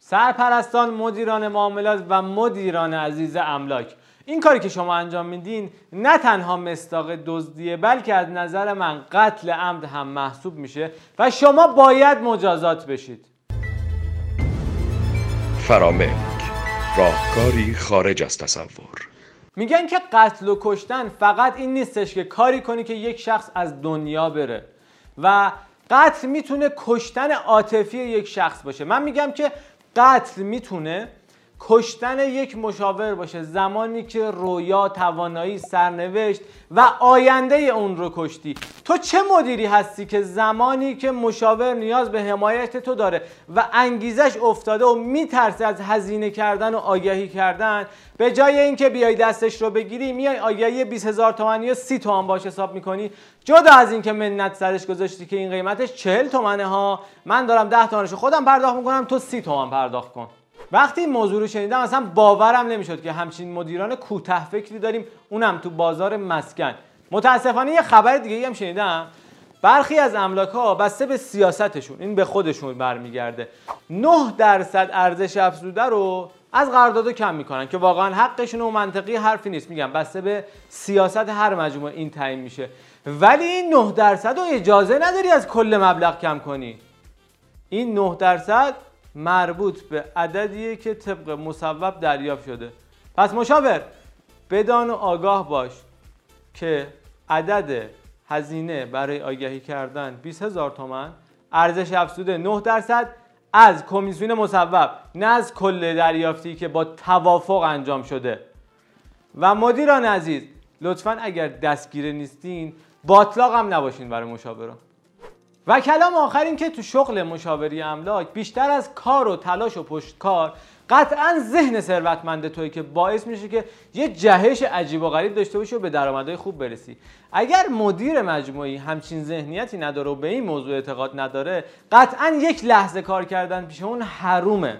سرپرستان، مدیران معاملات و مدیران عزیز املاک، این کاری که شما انجام میدین نه تنها مصداق دزدیه بلکه از نظر من قتل عمد هم محسوب میشه و شما باید مجازات بشید. فراملک، راهکاری خارج از تصور. میگن که قتل و کشتن فقط این نیستش که کاری کنی که یک شخص از دنیا بره و قتل میتونه کشتن عاطفی یک شخص باشه. من میگم که قتل میتونه کشتن یک مشاور باشه زمانی که رویا، توانایی، سرنوشت و آینده اون رو کشتی. تو چه مدیری هستی که زمانی که مشاور نیاز به حمایت تو داره و انگیزش افتاده و میترسه از هزینه کردن و آگهی کردن، به جای اینکه بیای دستش رو بگیری میای آگهی 20,000 تومانی یا 30 تومن باش حساب میکنی، جدا از اینکه منت سرش گذاشتی که این قیمتش 40 تومنه ها، من دارم 10 تومنشو خودم پرداخت میکنم، تو 30 تومن پرداخت کن. وقتی این موضوع رو شنیدم اصلا باورم نمیشد که همچین مدیران کوتاه فکری داریم، اونم تو بازار مسکن. متاسفانه یه خبر دیگه هم شنیدم، برخی از املاک‌ها بسته به سیاستشون، این به خودشون برمیگرده، 9% ارزش افزوده رو از قرارداد کم میکنن که واقعا حقشون و منطقی حرفی نیست، میگم بسته به سیاست هر مجموعه این تعیین میشه، ولی این 9% رو اجازه نداری از کل مبلغ کم کنی. این 9% مربوط به عددیه که طبق مصوب دریافت شده. پس مشاور بدان و آگاه باش که عدد هزینه برای آگهی کردن 20,000 تومان، ارزش افزوده 9% از کمیسیون مصوب، نه از کل دریافتی که با توافق انجام شده. و مدیران عزیز لطفاً اگر دستگیر نیستین باطلاق هم نباشین برای مشاوران. و کلام آخر این که تو شغل مشاوری املاک بیشتر از کار و تلاش و پشتکار قطعا ذهن ثروتمند تویی که باعث میشه که یه جهش عجیب و غریب داشته باشی و به درآمدهای خوب برسی. اگر مدیر مجموعی همچین ذهنیتی نداره و به این موضوع اعتقاد نداره، قطعا یک لحظه کار کردن پیش اون حرومه.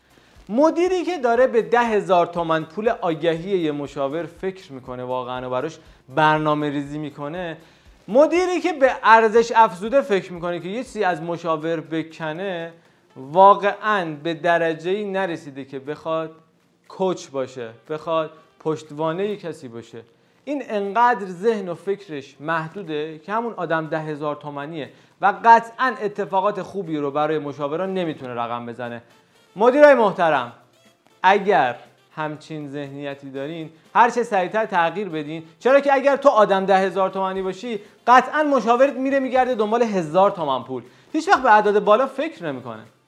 مدیری که داره به 10,000 تومان پول آگهی یه مشاور فکر میکنه واقعا و براش برنامه ریزی میکنه، مدیری که به ارزش افزوده فکر میکنه که یه چیزی از مشاور بکنه، واقعاً به درجه‌ای نرسیده که بخواد کوچ باشه، بخواد پشتوانه کسی باشه. این انقدر ذهن و فکرش محدوده که همون آدم 10,000 تومانیه و قطعاً اتفاقات خوبی رو برای مشاوران نمیتونه رقم بزنه. مدیرای محترم، اگر همچین ذهنیتی دارین هر چه سریعتر تغییر بدین، چرا که اگر تو آدم 10,000 تومانی باشی قطعا مشاورت میره میگرده دنبال 1,000 تومان پول، هیچ وقت به اعداد بالا فکر نمیکنه.